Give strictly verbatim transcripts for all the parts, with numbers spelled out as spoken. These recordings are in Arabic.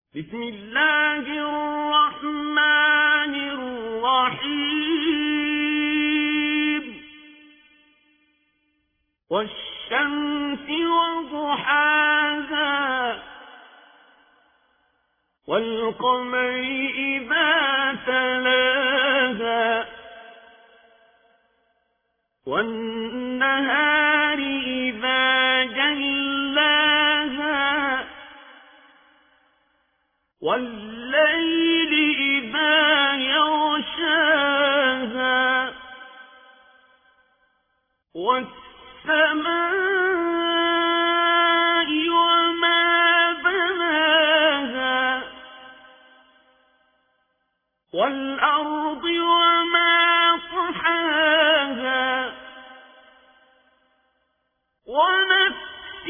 بسم الله الرحمن الرحيم والشمس وضحاها والقمر إذا تلاها والنهار إذا جلاها والليل إذا يغشاها والسماء وما بناها والأرض وما طحاها ونفس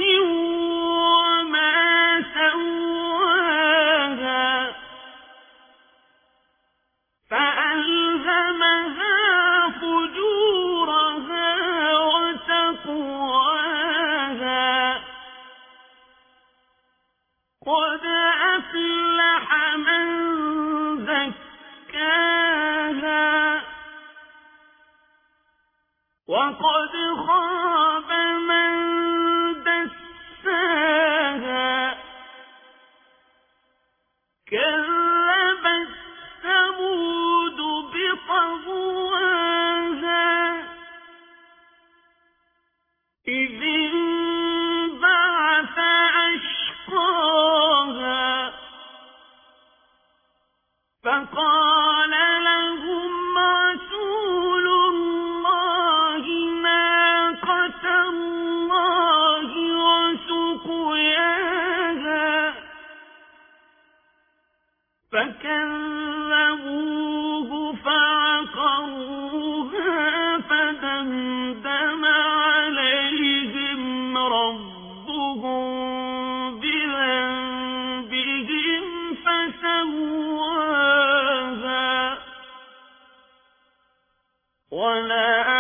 وما سواها فألهمها فجورها وتقواها قد أفلح من زكاها وقد خاب من دساها كذبت ثمود بطغواها إذ انبعث أشقاها فقال لهم رسول الله ناقة الله وسقياها فكذبوه فعقروها فدمدم عليهم ربهم بذنبهم فسواها ولا